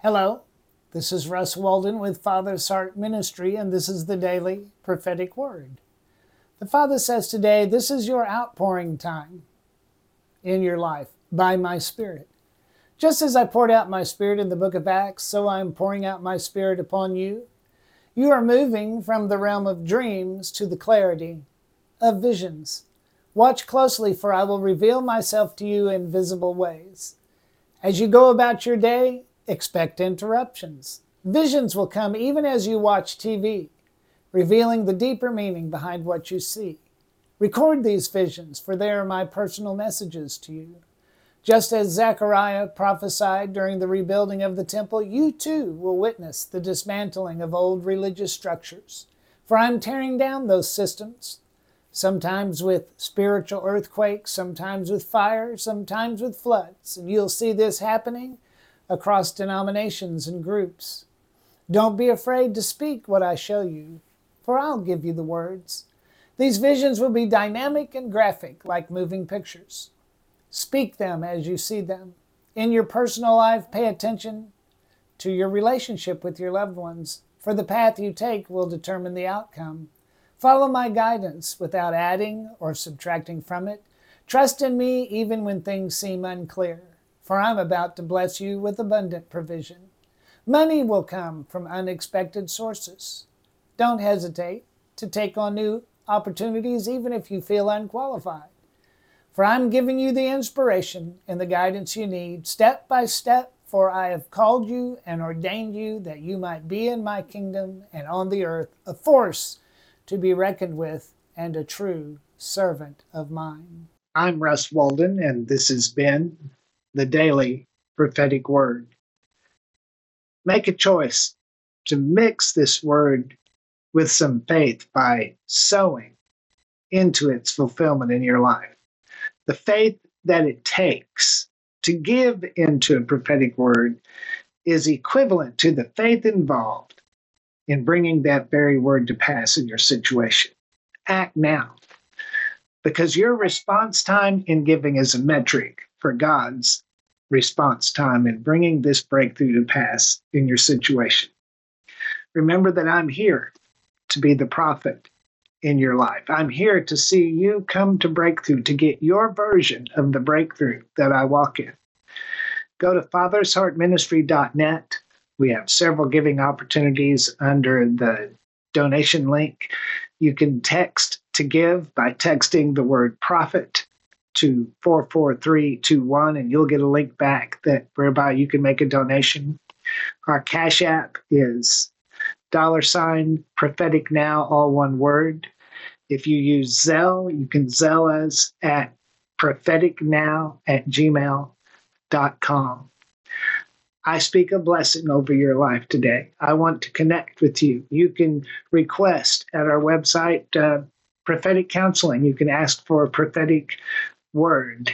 Hello, this is Russ Walden with Father's Heart Ministry, and this is the Daily Prophetic Word. The Father says today, this is your outpouring time in your life by my Spirit. Just as I poured out my Spirit in the book of Acts, so I am pouring out my Spirit upon you. You are moving from the realm of dreams to the clarity of visions. Watch closely, for I will reveal myself to you in visible ways. As you go about your day, expect interruptions. Visions will come even as you watch TV, revealing the deeper meaning behind what you see. Record these visions, for they are my personal messages to you. Just as Zechariah prophesied during the rebuilding of the temple, you too will witness the dismantling of old religious structures. For I'm tearing down those systems, sometimes with spiritual earthquakes, sometimes with fire, sometimes with floods. And you'll see this happening across denominations and groups. Don't be afraid to speak what I show you, for I'll give you the words. These visions will be dynamic and graphic, like moving pictures. Speak them as you see them. In your personal life, pay attention to your relationship with your loved ones, for the path you take will determine the outcome. Follow my guidance without adding or subtracting from it. Trust in me even when things seem unclear, for I'm about to bless you with abundant provision. Money will come from unexpected sources. Don't hesitate to take on new opportunities even if you feel unqualified. For I'm giving you the inspiration and the guidance you need, step by step, for I have called you and ordained you that you might be in my kingdom and on the earth, a force to be reckoned with and a true servant of mine. I'm Russ Walden, and this has been the Daily Prophetic Word. Make a choice to mix this word with some faith by sowing into its fulfillment in your life. The faith that it takes to give into a prophetic word is equivalent to the faith involved in bringing that very word to pass in your situation. Act now, because your response time in giving is a metric for God's response time in bringing this breakthrough to pass in your situation. Remember that I'm here to be the prophet in your life. I'm here to see you come to breakthrough, to get your version of the breakthrough that I walk in. Go to fathersheartministry.net. We have several giving opportunities under the donation link. You can text to give by texting the word prophet to 44321, and you'll get a link back whereby you can make a donation. Our Cash App is $prophetic now, all one word. If you use Zelle, you can Zelle us at propheticnow@gmail.com. I speak a blessing over your life today. I want to connect with you. You can request at our website prophetic counseling. You can ask for a prophetic word.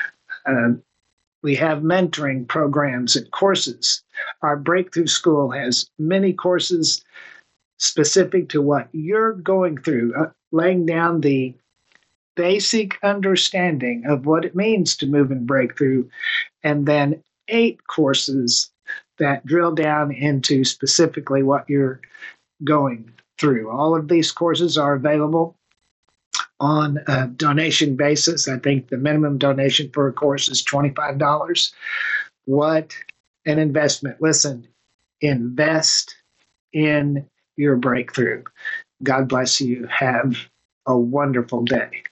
We have mentoring programs and courses. Our Breakthrough School has many courses specific to what you're going through, laying down the basic understanding of what it means to move in breakthrough, and then 8 courses that drill down into specifically what you're going through. All of these courses are available on a donation basis. I think the minimum donation for a course is $25. What an investment. Listen, invest in your breakthrough. God bless you. Have a wonderful day.